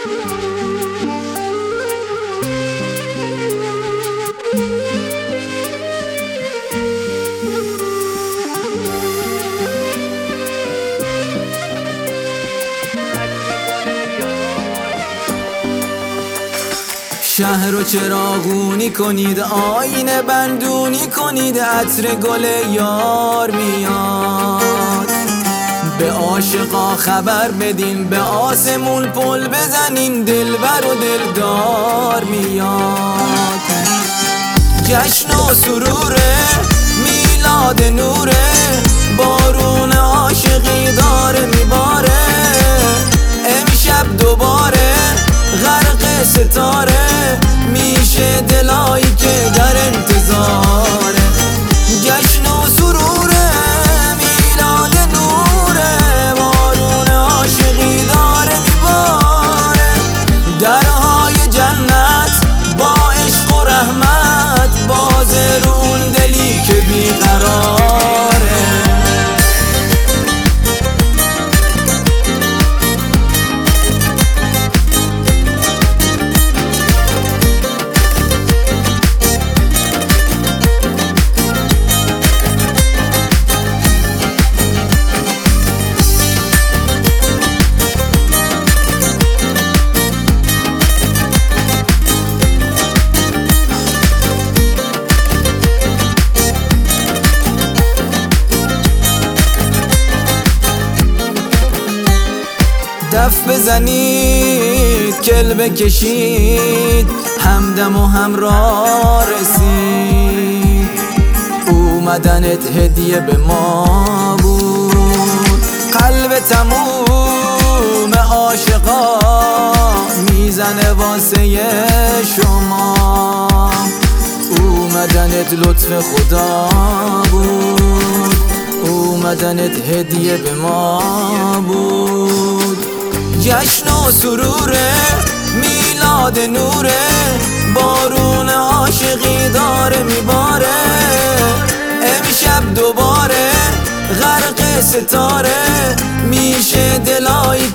شهر رو چراغونی کنید، آینه بندونی کنید، عطر گل یار میاد. به عاشقا خبر بدین، به آسمون پل بزنین، دلبر و دلدار میاد. جشن و سروره، میلاد نوره، بارون عاشقی داره میباره. امشب دوباره غرق ستاره میشه، دلایی که در انتظاره. جشن و سروره، میلاد نوره، بارون عاشقی داره میباره. درهای جنت با عشق و رحمت باز رو اون دلی که بیقراره. دف بزنید، کل بکشید، همدم و همراه رسید. اومدنت هدیه به ما بود، قلب تموم عاشقا میزنه واسه شما. اومدنت لطف خدا بود، اومدنت هدیه به ما بود. جشن و سروره، میلاد نوره، بارون عاشقی داره میباره. امشب دوباره غرق ستاره میشه، دلایی